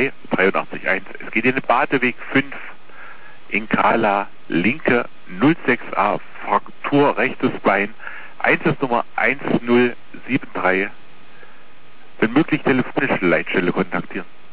831. Es geht in den Badeweg 5 in Kala, linke 06a, Fraktur rechtes Bein, Einsatznummer 1073. Wenn möglich telefonische Leitstelle kontaktieren.